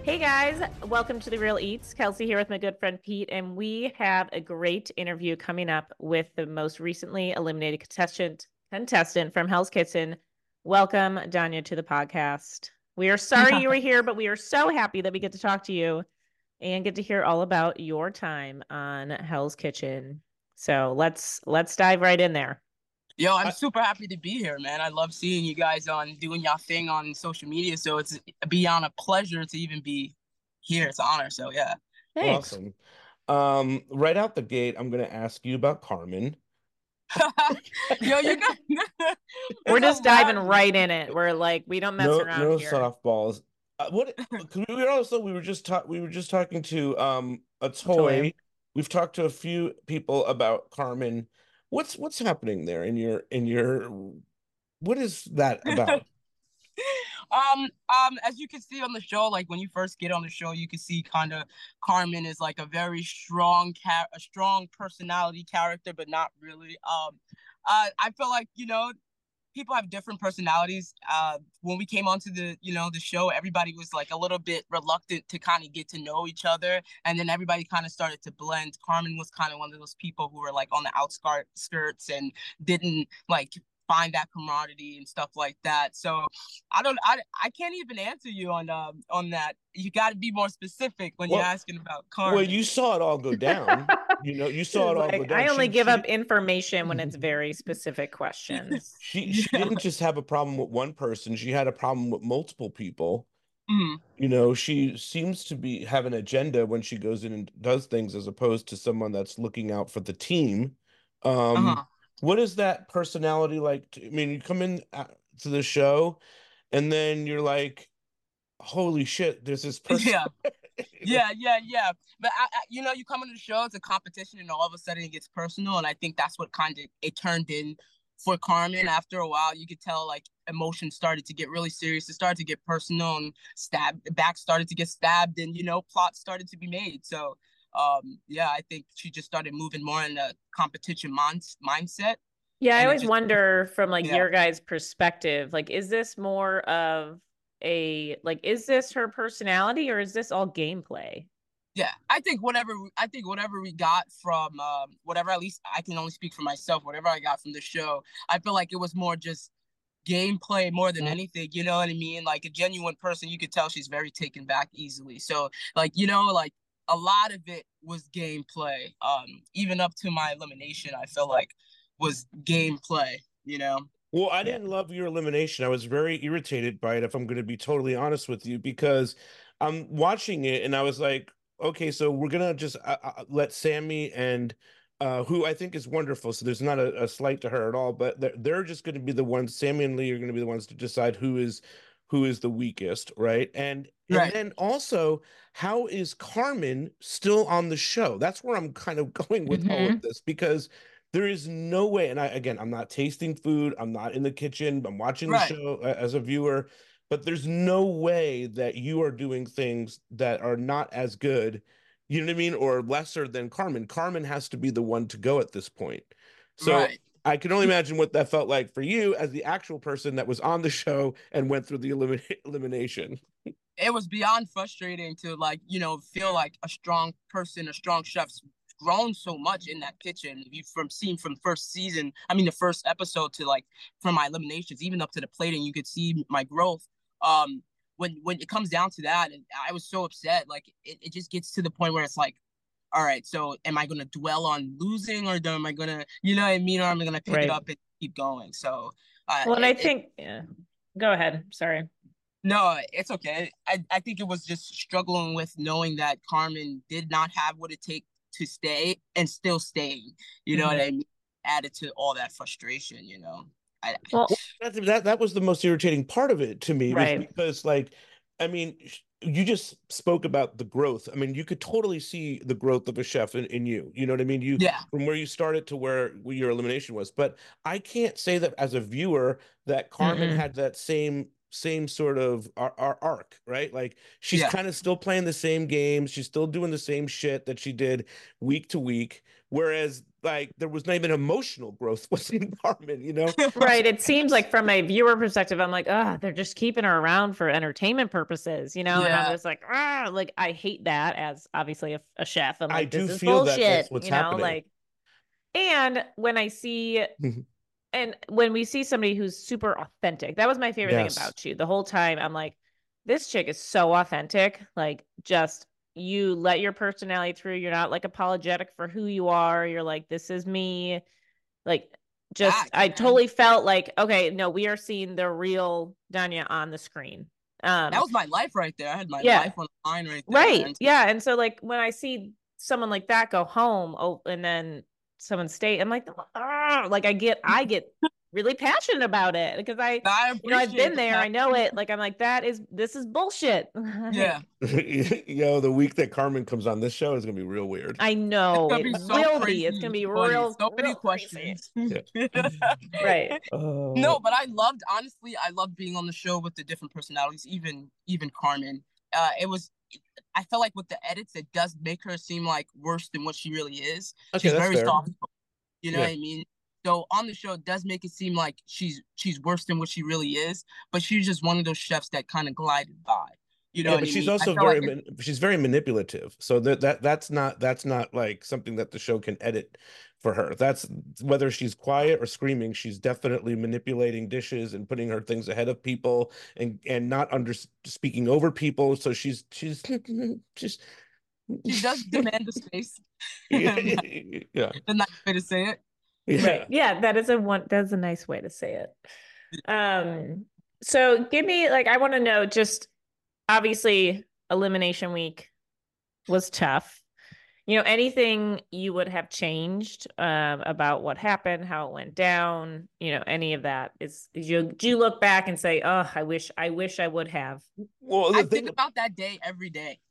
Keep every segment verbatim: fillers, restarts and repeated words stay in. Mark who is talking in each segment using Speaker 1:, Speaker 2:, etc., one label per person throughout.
Speaker 1: Hey guys, welcome to The Real Eats. Kelsey here with my good friend Pete, and we have a great interview coming up with the most recently eliminated contestant contestant from Hell's Kitchen. Welcome, Danya, to the podcast. We are sorry you were here, but we are so happy that we get to talk to you and get to hear all about your time on Hell's Kitchen. So let's let's dive right in there.
Speaker 2: Yo, I'm
Speaker 3: I,
Speaker 2: super happy to be here, man. I love seeing you guys on doing y'all thing on social media. So it's beyond a pleasure to even be here. It's an honor. So yeah.
Speaker 1: Thanks.
Speaker 3: awesome. Um, right out the gate, I'm gonna ask you about Carmen.
Speaker 2: Yo, you got
Speaker 1: We're
Speaker 2: it's
Speaker 1: just diving
Speaker 2: hilarious.
Speaker 1: right in it. We're like, we don't mess
Speaker 3: No,
Speaker 1: around
Speaker 3: no
Speaker 1: here.
Speaker 3: softballs. Uh, what? Cause we were also we were just talk we were just talking to um a
Speaker 1: Totally.
Speaker 3: toy. We've talked to a few people about Carmen. What's what's happening there in your in your what is that about?
Speaker 2: Um, um, as you can see on the show, like when you first get on the show, you can see kind of Carmen is like a very strong cat, a strong personality character, but not really. Um, uh, I feel like you know people have different personalities. Uh, when we came onto the you know the show, everybody was like a little bit reluctant to kind of get to know each other, and then everybody kind of started to blend. Carmen was kind of one of those people who were like on the outskirts and didn't like find that camaraderie and stuff like that. So I don't I I can't even answer you on um on that. You got to be more specific when you're
Speaker 3: Well,
Speaker 2: asking about
Speaker 3: well,
Speaker 2: Carmen.
Speaker 3: you saw it all go down. You know, you saw
Speaker 1: It's
Speaker 3: it all go
Speaker 1: like
Speaker 3: down.
Speaker 1: I only
Speaker 3: She
Speaker 1: give
Speaker 3: she
Speaker 1: up
Speaker 3: did.
Speaker 1: information when it's very specific questions.
Speaker 3: she she
Speaker 2: Yeah.
Speaker 3: didn't just have a problem with one person, she had a problem with multiple people.
Speaker 2: Mm-hmm.
Speaker 3: You know, she seems to be have an agenda when she goes in and does things as opposed to someone that's looking out for the team. Um,
Speaker 2: Uh-huh.
Speaker 3: what is that personality like? To, I mean, you come in uh, to the show and then you're like, holy shit, there's this person.
Speaker 2: Yeah. Yeah, yeah, yeah. But I, I, you know, you come into the show, it's a competition, and all of a sudden it gets personal. And I think that's what kind of it turned in for Carmen. After a while, you could tell like emotions started to get really serious. It started to get personal, and stab back started to get stabbed, and you know, plots started to be made. So, um, yeah, I think she just started moving more in a competition mon- mindset,
Speaker 1: Yeah, I
Speaker 2: and it
Speaker 1: always
Speaker 2: just,
Speaker 1: wonder from like
Speaker 2: yeah.
Speaker 1: your guys' perspective, like is this more of a like is this her personality or is this all gameplay?
Speaker 2: Yeah, I think whatever I think whatever we got from um, whatever at least I can only speak for myself. Whatever I got from the show, I feel like it was more just gameplay more than anything. You know what I mean? Like a genuine person, you could tell she's very taken back easily. So like you know like a lot of it was gameplay. Um, even up to my elimination, I feel like was gameplay. You know?
Speaker 3: Well, I
Speaker 1: Yeah.
Speaker 3: didn't love your elimination. I was very irritated by it, if I'm going to be totally honest with you, because I'm watching it and I was like, okay, so we're gonna just uh, uh, let Sammy and uh, who I think is wonderful. So there's not a, a slight to her at all, but they're, they're just going to be the ones. Sammy and Lee are going to be the ones to decide who is who is the weakest, right? And and
Speaker 2: Right.
Speaker 3: then also, how is Carmen still on the show? That's where I'm kind of going with all of
Speaker 1: Mm-hmm.
Speaker 3: this because there is no way, and I again, I'm not tasting food, I'm not in the kitchen, I'm watching the
Speaker 2: Right.
Speaker 3: show uh, as a viewer, but there's no way that you are doing things that are not as good, you know what I mean, or lesser than Carmen. Carmen has to be the one to go at this point. So
Speaker 2: Right.
Speaker 3: I can only imagine what that felt like for you as the actual person that was on the show and went through the elimin elimination.
Speaker 2: It was beyond frustrating to like you know feel like a strong person, a strong chef's grown so much in that kitchen. You from seeing from first season, I mean the first episode to like from my eliminations, even up to the plating, you could see my growth. Um, when when it comes down to that, and I was so upset. Like it, it just gets to the point where it's like, all right, so am I gonna dwell on losing, or am I gonna, you know what I mean, or am I gonna pick it
Speaker 1: Right.
Speaker 2: up and keep going? So, uh,
Speaker 1: Well, and I
Speaker 2: it, it
Speaker 1: think yeah. Go ahead. Sorry.
Speaker 2: no, it's okay. I, I think it was just struggling with knowing that Carmen did not have what it takes to stay and still staying. You know what
Speaker 1: Mm-hmm.
Speaker 2: I mean? Added to all that frustration, you know. I,
Speaker 1: Well,
Speaker 3: Well, that that that was the most irritating part of it to me was
Speaker 1: right.
Speaker 3: because like I mean sh- you just spoke about the growth. I mean, you could totally see the growth of a chef in, in you. You know what I mean? You
Speaker 2: yeah.
Speaker 3: from where you started to where your elimination was. But I can't say that as a viewer that Carmen
Speaker 1: Mm-mm.
Speaker 3: had that same same sort of ar- ar- arc, right? Like she's
Speaker 2: Yeah.
Speaker 3: kind of still playing the same games, she's still doing the same shit that she did week to week, whereas like there was not even emotional growth within Carmen, you know?
Speaker 1: Right. It seems like from a viewer perspective, I'm like, oh, they're just keeping her around for entertainment purposes, you know? And I'm
Speaker 2: Yeah.
Speaker 1: just like, ah, like I hate that as obviously a, a chef. I'm
Speaker 3: I
Speaker 1: like, this
Speaker 3: do
Speaker 1: is
Speaker 3: feel that
Speaker 1: bullshit,
Speaker 3: that's what's
Speaker 1: you know,
Speaker 3: happening.
Speaker 1: like, and when I see, and when we see somebody who's super authentic, that was my favorite
Speaker 3: Yes.
Speaker 1: thing about you. The whole time, I'm like, this chick is so authentic. Like, just you let your personality through. You're not like apologetic for who you are. You're like, this is me. Like, just
Speaker 2: Facts,
Speaker 1: I
Speaker 2: man.
Speaker 1: totally felt like, okay, no, we are seeing the real Danya on the screen. Um,
Speaker 2: That was my life right there. I had my
Speaker 1: Yeah.
Speaker 2: life on the line right there.
Speaker 1: right.
Speaker 2: man.
Speaker 1: Yeah. And so like when I see someone like that go home, oh, and then someone stay, I'm like, ah, like I get, I get really passionate about it because I,
Speaker 2: I
Speaker 1: you know, I've
Speaker 2: appreciate
Speaker 1: been there, I
Speaker 2: that.
Speaker 1: know it. Like I'm like, that is, this is bullshit.
Speaker 2: Yeah.
Speaker 3: Yo, the week that Carmen comes on this show is gonna be real weird.
Speaker 1: I know
Speaker 2: It's
Speaker 1: it
Speaker 2: gonna be so
Speaker 1: will
Speaker 2: crazy.
Speaker 1: be. It's gonna be
Speaker 2: funny.
Speaker 1: real,
Speaker 2: So many
Speaker 1: real crazy.
Speaker 2: questions.
Speaker 1: Right.
Speaker 3: Uh,
Speaker 2: No, but I loved, honestly, I loved being on the show with the different personalities, even even Carmen. Uh, it was, I felt like with the edits, it does make her seem like worse than what she really is.
Speaker 3: Okay,
Speaker 2: She's
Speaker 3: that's
Speaker 2: very
Speaker 3: fair.
Speaker 2: soft, you know
Speaker 3: Yeah.
Speaker 2: what I mean? So on the show, it does make it seem like she's she's worse than what she really is, but she's just one of those chefs that kind of glided by. You know
Speaker 3: Yeah,
Speaker 2: what
Speaker 3: but
Speaker 2: I
Speaker 3: she's
Speaker 2: mean? I
Speaker 3: also
Speaker 2: felt
Speaker 3: very
Speaker 2: like it-
Speaker 3: man- she's very manipulative. So that that that's not that's not like something that the show can edit for her. That's whether she's quiet or screaming, she's definitely manipulating dishes and putting her things ahead of people and and not under speaking over people. So she's she's just
Speaker 2: she does demand the space.
Speaker 3: yeah.
Speaker 2: The nice way to say it.
Speaker 3: Yeah.
Speaker 1: Right. Yeah, that is a one that's a nice way to say it. Um, so give me like I want to know just obviously elimination week was tough. You know, anything you would have changed um about what happened, how it went down, you know, any of that is, is you do you look back and say, oh, I wish I wish I would have.
Speaker 3: Well, the
Speaker 2: I
Speaker 3: thing
Speaker 2: think about that day every day.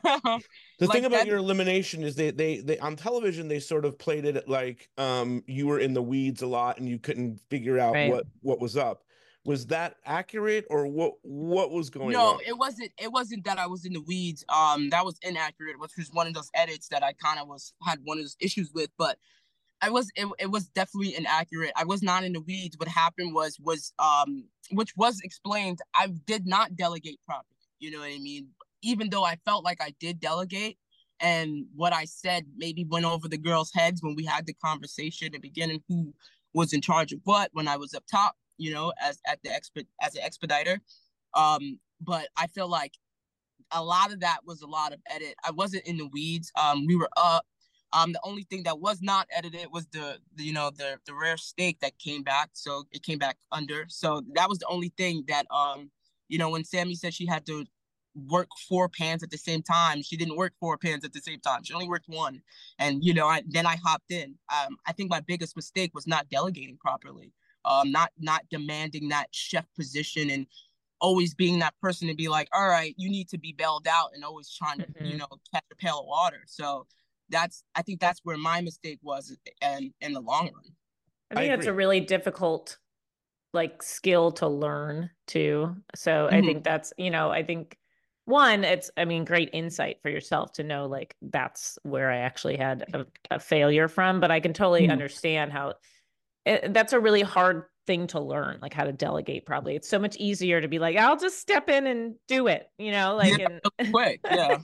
Speaker 3: the
Speaker 2: Like
Speaker 3: thing about
Speaker 2: that-
Speaker 3: your elimination is they they they on television they sort of played it like um you were in the weeds a lot and you couldn't figure out
Speaker 1: Right.
Speaker 3: what what was up. Was that accurate or what what was going
Speaker 2: No,
Speaker 3: on?
Speaker 2: it wasn't. It wasn't that I was in the weeds. Um, that was inaccurate, which was one of those edits that I kind of was had one of those issues with. But I was. It, it was definitely inaccurate. I was not in the weeds. What happened was was um, which was explained. I did not delegate properly. You know what I mean? Even though I felt like I did delegate, and what I said maybe went over the girls' heads when we had the conversation at the beginning, who was in charge of what when I was up top. You know, as at the exp as an expediter. Um, but I feel like a lot of that was a lot of edit. I wasn't in the weeds. Um, we were up. Um, the only thing that was not edited was the, the you know the the rare steak that came back. So it came back under. So that was the only thing that um you know when Sammy said she had to work four pans at the same time, she didn't work four pans at the same time. She only worked one. And you know I then I hopped in. Um, I think my biggest mistake was not delegating properly. Um, not not demanding that chef position and always being that person to be like, all right, you need to be bailed out and always trying to,
Speaker 1: Mhm.
Speaker 2: you know, catch a pail of water. So that's, I think that's where my mistake was and in the long run.
Speaker 1: I think
Speaker 3: I
Speaker 1: that's a
Speaker 3: agree.
Speaker 1: really difficult like skill to learn too. So I
Speaker 2: Mhm.
Speaker 1: think that's, you know, I think one, it's, I mean, great insight for yourself to know like that's where I actually had a, a failure from, but I can totally
Speaker 2: Mhm.
Speaker 1: understand how it, that's a really hard thing to learn, like how to delegate probably. It's so much easier to be like, I'll just step in and do it, you know, like,
Speaker 2: Yeah,
Speaker 1: and
Speaker 2: quick, yeah.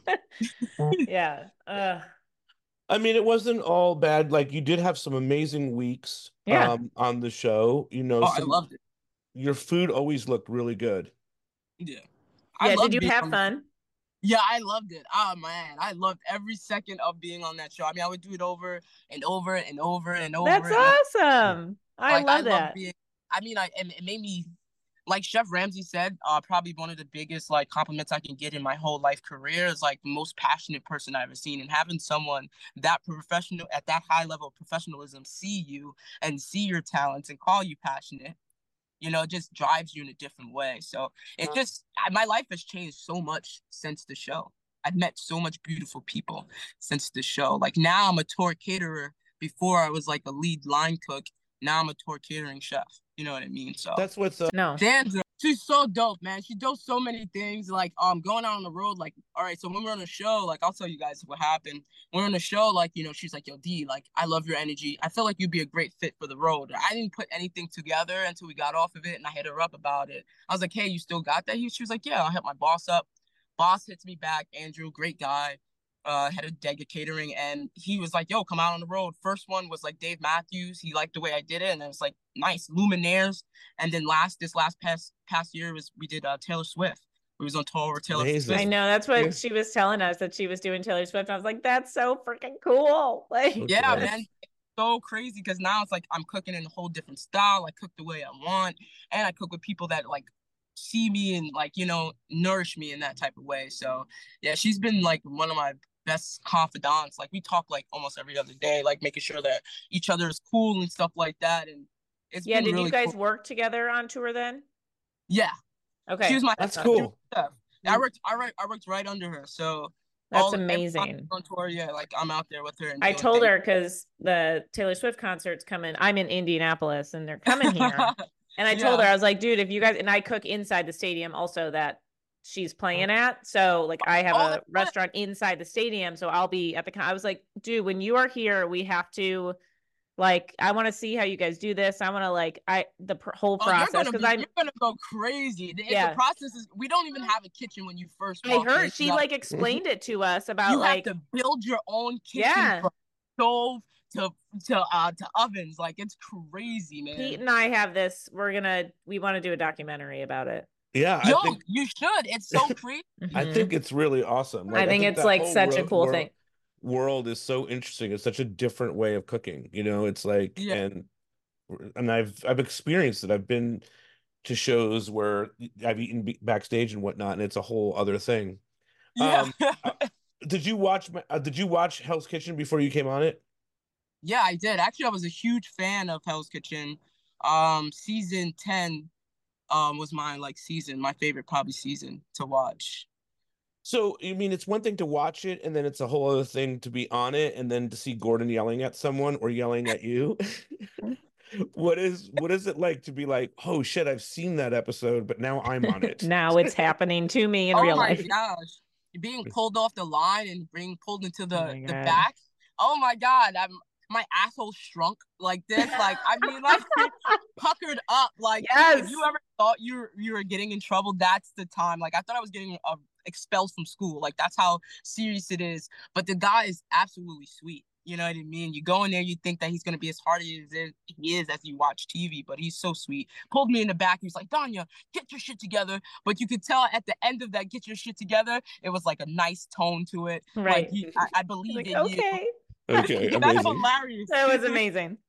Speaker 1: yeah. Uh,
Speaker 3: I mean, it wasn't all bad. Like you did have some amazing weeks
Speaker 1: Yeah.
Speaker 3: um on the show. You know,
Speaker 2: Oh, I
Speaker 3: some
Speaker 2: loved it.
Speaker 3: your food always looked really good.
Speaker 2: Yeah. I
Speaker 1: yeah.
Speaker 2: loved
Speaker 1: Did you
Speaker 2: being
Speaker 1: have
Speaker 2: on the-
Speaker 1: fun?
Speaker 2: Yeah, I loved it. Oh man, I loved every second of being on that show. I mean, I would do it over and over and over and over.
Speaker 1: That's
Speaker 2: and over.
Speaker 1: awesome. I
Speaker 2: Like,
Speaker 1: love
Speaker 2: I
Speaker 1: that.
Speaker 2: being. I mean, I and it made me, like Chef Ramsay said, uh, probably one of the biggest like compliments I can get in my whole life career is like the most passionate person I've ever seen, and having someone that professional at that high level of professionalism see you and see your talents and call you passionate, you know, just drives you in a different way. So it just, my life has changed so much since the show. I've met so much beautiful people since the show. Like now I'm a tour caterer. Before I was like a lead line cook. Now I'm a tour catering chef. You know what I mean? So
Speaker 3: That's what's uh,
Speaker 1: No.
Speaker 2: Dan's She's so dope, man. She does so many things, like um going out on the road. Like, all right, so when we're on the show, like I'll tell you guys what happened. When we're on the show, like, you know, she's like, yo, D, like, I love your energy. I feel like you'd be a great fit for the road. I didn't put anything together until we got off of it, and I hit her up about it. I was like, hey, you still got that? He, she was like, yeah, I'll hit my boss up. Boss hits me back. Andrew, great guy. Uh, head of Dega Catering, and he was like, yo, come out on the road. First one was like Dave Matthews. He liked the way I did it, and it was like nice Luminaires. And then last this last past past year was we did uh Taylor Swift. We was on tour with Taylor
Speaker 3: Amazing.
Speaker 2: Swift.
Speaker 1: I know that's what
Speaker 2: Yeah.
Speaker 1: she was telling us, that she was doing Taylor Swift. I was like, that's so freaking cool. Like,
Speaker 2: Yeah,
Speaker 3: Okay.
Speaker 2: man. It's so crazy because now it's like I'm cooking in a whole different style. I cook the way I want, and I cook with people that like see me and like, you know, nourish me in that type of way. So yeah, she's been like one of my best confidants. Like we talk like almost every other day, like making sure that each other is cool and stuff like that. And it's
Speaker 1: yeah,
Speaker 2: been
Speaker 1: did
Speaker 2: really
Speaker 1: you guys
Speaker 2: cool.
Speaker 1: work together on tour then?
Speaker 2: Yeah,
Speaker 1: Okay.
Speaker 2: she was my
Speaker 3: That's
Speaker 2: she was my
Speaker 3: cool.
Speaker 2: chef. I worked I worked I worked right under her. So
Speaker 1: That's
Speaker 2: all every time
Speaker 1: amazing.
Speaker 2: on tour, yeah, like I'm out there with her. And
Speaker 1: I
Speaker 2: doing
Speaker 1: told
Speaker 2: things.
Speaker 1: her because the Taylor Swift concert's coming. I'm in Indianapolis and they're coming here. And I told
Speaker 2: Yeah.
Speaker 1: her, I was like, dude, if you guys, and I cook inside the stadium also that she's playing at. So like I have
Speaker 2: Oh,
Speaker 1: a
Speaker 2: that's fun.
Speaker 1: restaurant inside the stadium. So I'll be at the, con- I was like, dude, when you are here, we have to, like, I want to see how you guys do this. I want to like, I, the pr- whole
Speaker 2: Oh, you're
Speaker 1: process.
Speaker 2: gonna
Speaker 1: Cause
Speaker 2: be,
Speaker 1: I'm,
Speaker 2: you're gonna go crazy. The,
Speaker 1: Yeah.
Speaker 2: the process is we don't even have a kitchen when you first
Speaker 1: I
Speaker 2: walk in.
Speaker 1: heard
Speaker 2: You
Speaker 1: she
Speaker 2: have-
Speaker 1: like explained it to us about
Speaker 2: you
Speaker 1: like,
Speaker 2: have to build your own kitchen
Speaker 1: Yeah.
Speaker 2: from stove to to uh to ovens. Like it's crazy, man.
Speaker 1: Pete and I have this, we're gonna, we want to do a documentary about it.
Speaker 3: Yeah,
Speaker 2: Yo,
Speaker 3: I think
Speaker 2: you should. It's so crazy.
Speaker 3: I
Speaker 1: Mhm.
Speaker 3: think it's really awesome. Like,
Speaker 1: I think it's
Speaker 3: that
Speaker 1: like
Speaker 3: whole
Speaker 1: such a
Speaker 3: ro-
Speaker 1: cool
Speaker 3: wor-
Speaker 1: thing.
Speaker 3: world is so interesting. It's such a different way of cooking. You know, it's like
Speaker 2: Yeah.
Speaker 3: and and I've I've experienced it. I've been to shows where I've eaten be- backstage and whatnot, and it's a whole other thing.
Speaker 2: Yeah.
Speaker 3: Um, uh, did you watch my- uh, did you watch Hell's Kitchen before you came on it?
Speaker 2: Yeah, I did. Actually, I was a huge fan of Hell's Kitchen. Um, season ten um was my like season, my favorite probably season to watch.
Speaker 3: So, I mean, it's one thing to watch it, and then it's a whole other thing to be on it, and then to see Gordon yelling at someone or yelling at you. What is what is it like to be like, oh shit, I've seen that episode, but now I'm on it.
Speaker 1: Now it's happening to me in
Speaker 2: Oh
Speaker 1: real
Speaker 2: my
Speaker 1: life.
Speaker 2: gosh. Being pulled off the line and being pulled into the,
Speaker 1: Oh my
Speaker 2: the
Speaker 1: God.
Speaker 2: back. Oh my God. I'm my asshole shrunk like this. Like I mean like puckered up. Like
Speaker 1: Yes.
Speaker 2: if you ever thought you were you were getting in trouble, that's the time. Like I thought I was getting uh, expelled from school. Like that's how serious it is. But the guy is absolutely sweet. You know what I mean? You go in there, you think that he's gonna be as hard as he is as you watch T V, but he's so sweet. Pulled me in the back. He was like, Danya, get your shit together. But you could tell at the end of that, get your shit together, it was like a nice tone to it.
Speaker 1: Right.
Speaker 2: Like he, I, I believe
Speaker 1: Like,
Speaker 2: in
Speaker 1: okay.
Speaker 3: Okay,
Speaker 2: you. That's
Speaker 3: amazing.
Speaker 2: hilarious.
Speaker 1: That was amazing.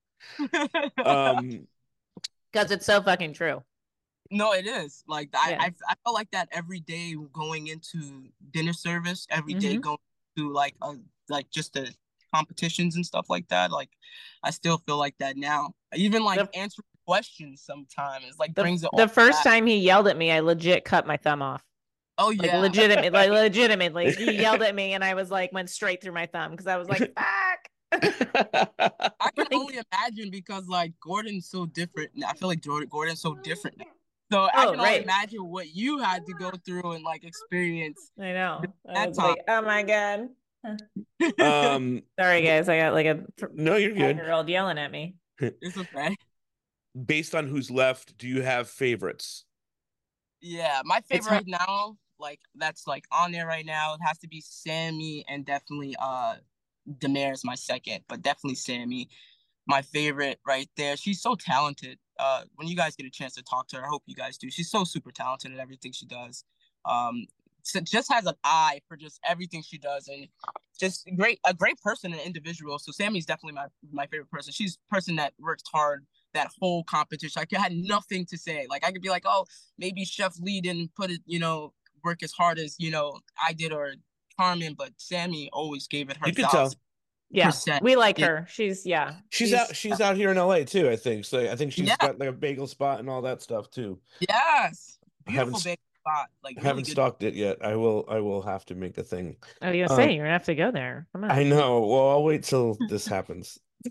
Speaker 3: Um,
Speaker 1: Because it's so fucking true.
Speaker 2: No, it is. Like I,
Speaker 1: Yeah.
Speaker 2: I, I felt like that every day going into dinner service, every day
Speaker 1: Mhm.
Speaker 2: going to like uh, like just the competitions and stuff like that. Like I still feel like that now. Even like
Speaker 1: The-
Speaker 2: answering questions sometimes like
Speaker 1: The,
Speaker 2: brings it
Speaker 1: the
Speaker 2: all
Speaker 1: first
Speaker 2: back.
Speaker 1: time he yelled at me, I legit cut my thumb off.
Speaker 2: Oh
Speaker 1: Like
Speaker 2: yeah.
Speaker 1: legitimately, like legitimately. He yelled at me and I was like, went straight through my thumb because I was like, fuck.
Speaker 2: I can
Speaker 1: Like-
Speaker 2: only imagine because like Gordon's so different. I feel like Jordan Gordon's so different now. So I
Speaker 1: Oh,
Speaker 2: can
Speaker 1: right.
Speaker 2: only imagine what you had to go through and like experience.
Speaker 1: I know. I
Speaker 2: That
Speaker 1: was like, oh my God.
Speaker 3: um,
Speaker 1: Sorry, guys. I got like a
Speaker 3: no, you're good.
Speaker 1: five-year-old yelling at me.
Speaker 2: It's okay.
Speaker 3: Based on who's left, do you have favorites?
Speaker 2: Yeah, my
Speaker 1: It's
Speaker 2: favorite right now, like that's like on there right now, it has to be Sammy and definitely uh Damaris my second, but definitely Sammy, my favorite right there. She's so talented. Uh, when you guys get a chance to talk to her, I hope you guys do. She's so super talented at everything she does. Um, so just has an eye for just everything she does, and just great, a great person and individual. So Sammy's definitely my my favorite person. She's a person that works hard that whole competition. I had nothing to say. Like I could be like, oh, maybe Chef Lee didn't put it, you know, work as hard as you know I did or Carmen, but Sammy always gave it her.
Speaker 3: You could tell.
Speaker 1: Yeah,
Speaker 2: Percent.
Speaker 1: we like
Speaker 2: Yeah.
Speaker 1: her. She's yeah.
Speaker 3: She's out. She's out here in L A too. I think so. I think she's
Speaker 2: Yeah.
Speaker 3: got like a bagel spot and all that stuff too.
Speaker 2: Yes,
Speaker 3: I haven't
Speaker 2: beautiful big spot. Like
Speaker 3: I
Speaker 2: really
Speaker 3: haven't
Speaker 2: good.
Speaker 3: stalked it yet. I will. I will have to make a thing.
Speaker 1: I was gonna
Speaker 3: Um,
Speaker 1: say you're gonna have to go there. Come on.
Speaker 3: I know. Well, I'll wait till this happens.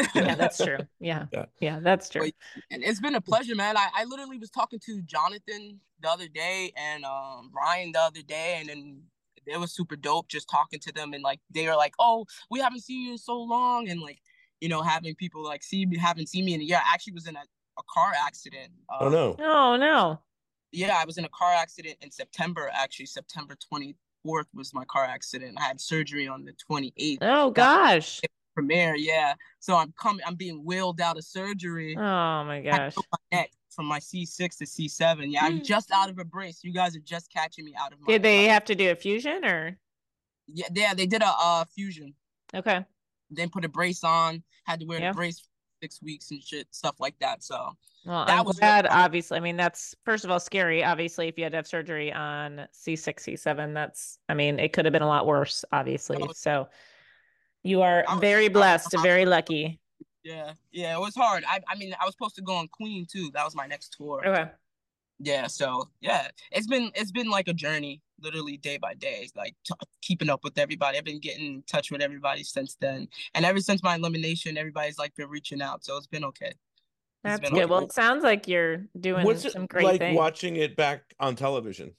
Speaker 1: Yeah, that's true. Yeah. Yeah, yeah, that's true.
Speaker 2: But, and it's been a pleasure, man. I, I literally was talking to Jonathan the other day and um Ryan the other day, and then it was super dope just talking to them, and like they were like, oh, we haven't seen you in so long, and like, you know, having people like see me haven't seen me in a year. I actually was in a, a car accident. Um,
Speaker 3: Oh no.
Speaker 1: Oh no.
Speaker 2: Yeah, I was in a car accident in September, actually. September twenty-fourth was my car accident. I had surgery on the twenty-eighth.
Speaker 1: Oh gosh.
Speaker 2: Premiere, yeah. So I'm coming, I'm being wheeled out of surgery.
Speaker 1: Oh my
Speaker 2: I
Speaker 1: gosh.
Speaker 2: broke my neck from my C six to C seven. Yeah, I'm just out of a brace. You guys are just catching me out of my
Speaker 1: Did they have to do a fusion or?
Speaker 2: Yeah, yeah, they did a uh fusion.
Speaker 1: Okay.
Speaker 2: Then put a brace on, had to wear
Speaker 1: Yeah.
Speaker 2: the brace for six weeks and shit, stuff like that. So
Speaker 1: Well,
Speaker 2: that
Speaker 1: I'm
Speaker 2: was
Speaker 1: glad,
Speaker 2: really fun.
Speaker 1: obviously. I mean, that's first of all scary. Obviously, if you had to have surgery on C six, C seven, that's, I mean, it could have been a lot worse, obviously.
Speaker 2: Oh,
Speaker 1: So you are
Speaker 2: I was-
Speaker 1: very
Speaker 2: I was-
Speaker 1: blessed, very lucky.
Speaker 2: Yeah, yeah, it was hard. I I mean, I was supposed to go on Queen too. That was my next tour.
Speaker 1: Okay.
Speaker 2: Yeah, so yeah, it's been it's been like a journey, literally day by day, like t- keeping up with everybody. I've been getting in touch with everybody since then, and ever since my elimination, everybody's like been reaching out, so it's been okay. It's
Speaker 1: That's
Speaker 2: been
Speaker 1: good.
Speaker 2: okay.
Speaker 1: Well, it sounds like you're doing
Speaker 3: What's it
Speaker 1: some great
Speaker 3: like
Speaker 1: things.
Speaker 3: watching it back on television?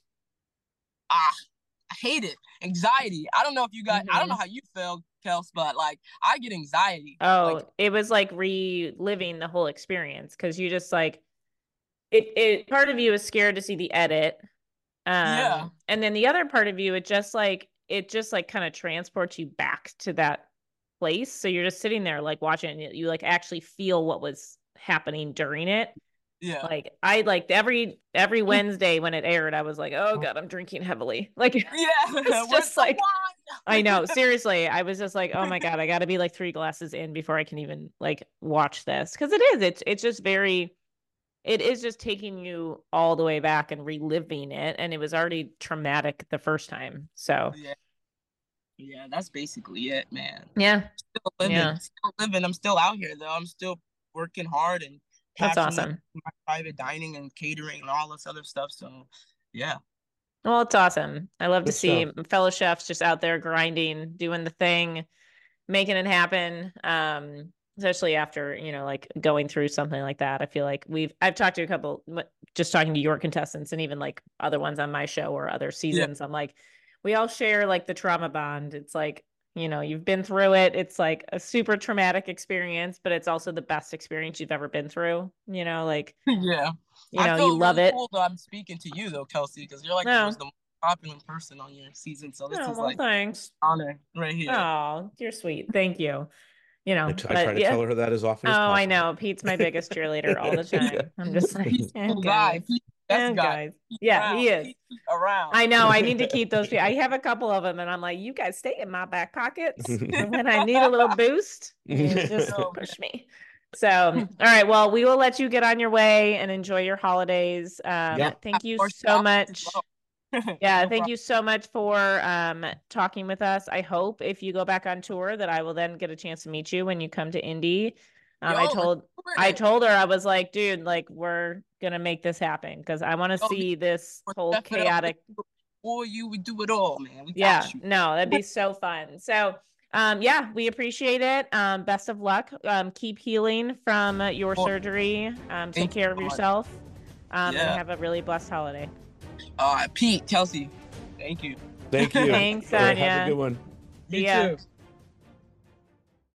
Speaker 2: Ah, I hate it. Anxiety. I don't know if you guys. I don't know how you feel, Kels, but like I get anxiety.
Speaker 1: Oh,
Speaker 2: Like,
Speaker 1: it was like reliving the whole experience because you just like it. It part of you is scared to see the edit, um,
Speaker 2: Yeah.
Speaker 1: and then the other part of you, it just like it just like kind of transports you back to that place. So you're just sitting there like watching it. You like actually feel what was happening during it.
Speaker 2: yeah.
Speaker 1: Like I like every every Wednesday when it aired, I was like, oh god, I'm drinking heavily. Like
Speaker 2: Yeah.
Speaker 1: it's
Speaker 2: Where's
Speaker 1: just
Speaker 2: the
Speaker 1: like
Speaker 2: wine?
Speaker 1: I know, seriously. I was just like, oh my god, I got to be like three glasses in before I can even like watch this because it is. It's it's just very. It is just taking you all the way back and reliving it, and it was already traumatic the first time. So
Speaker 2: Yeah. Yeah, that's basically it, man.
Speaker 1: yeah,
Speaker 2: Still living.
Speaker 1: Yeah.
Speaker 2: Still living. I'm still out here though. I'm still working hard and
Speaker 1: that's
Speaker 2: passionate
Speaker 1: awesome.
Speaker 2: about my private dining and catering and all this other stuff. So yeah.
Speaker 1: Well, it's awesome. I love to
Speaker 3: Good
Speaker 1: see
Speaker 3: stuff.
Speaker 1: fellow chefs just out there grinding, doing the thing, making it happen. Um, especially after, you know, like going through something like that. I feel like we've, I've talked to a couple, just talking to your contestants and even like other ones on my show or other seasons. I'm like, we all share like the trauma bond. It's like, you know, you've been through it. It's like a super traumatic experience, but it's also the best experience you've ever been through. You know, like,
Speaker 2: Yeah.
Speaker 1: you
Speaker 2: I
Speaker 1: know,
Speaker 2: feel
Speaker 1: you love
Speaker 2: really
Speaker 1: it.
Speaker 2: cool that I'm speaking to you though, Kelsey, because you're like
Speaker 1: No.
Speaker 2: was the most popular person on your season. So this
Speaker 1: Oh,
Speaker 2: is
Speaker 1: well,
Speaker 2: like
Speaker 1: thanks.
Speaker 2: honor right here.
Speaker 1: Oh, you're sweet. Thank you. You know,
Speaker 3: I, t- I
Speaker 1: but
Speaker 3: try to
Speaker 1: yeah.
Speaker 3: tell her that as often
Speaker 1: Oh,
Speaker 3: as possible.
Speaker 1: I know. Pete's my biggest cheerleader all the time. I'm just like,
Speaker 2: He's
Speaker 1: eh,
Speaker 2: cool guy.
Speaker 1: guys.
Speaker 2: Pete,
Speaker 1: Eh,
Speaker 2: best guy.
Speaker 1: guys.
Speaker 2: He's
Speaker 1: Yeah,
Speaker 2: around.
Speaker 1: he is.
Speaker 2: He's around.
Speaker 1: I know. I need to keep those people. I have a couple of them, and I'm like, you guys stay in my back pockets. And when I need a little boost, you just
Speaker 2: Oh,
Speaker 1: push me. So, all right. Well, we will let you get on your way and enjoy your holidays. Um,
Speaker 3: Yeah.
Speaker 1: Thank you
Speaker 2: Or
Speaker 1: so
Speaker 2: stop as
Speaker 1: much.
Speaker 2: well.
Speaker 1: Yeah,
Speaker 2: No
Speaker 1: thank
Speaker 2: problem.
Speaker 1: you so much for um talking with us. I hope if you go back on tour that I will then get a chance to meet you when you come to Indy. Um, I
Speaker 2: Yo,
Speaker 1: told
Speaker 2: let's do
Speaker 1: I
Speaker 2: it.
Speaker 1: told her I was like, dude, like we're gonna make this happen because I want to
Speaker 2: Yo,
Speaker 1: see this
Speaker 2: we're
Speaker 1: whole
Speaker 2: stepping up.
Speaker 1: chaotic.
Speaker 2: For you, we do it all, man. We
Speaker 1: Yeah,
Speaker 2: got you.
Speaker 1: no, that'd be so fun. So, um, yeah, we appreciate it. Um, best of luck. Um, keep healing from uh, your
Speaker 2: Well,
Speaker 1: surgery. Um, take
Speaker 2: thank you
Speaker 1: care of
Speaker 2: so much.
Speaker 1: yourself. Um,
Speaker 2: Yeah.
Speaker 1: and have a really blessed holiday.
Speaker 2: Uh, Pete, Kelsey, thank you.
Speaker 3: Thank you.
Speaker 1: Thanks,
Speaker 3: All right, have
Speaker 1: Sonia.
Speaker 3: a good one.
Speaker 1: See
Speaker 2: You
Speaker 1: ya.
Speaker 2: too.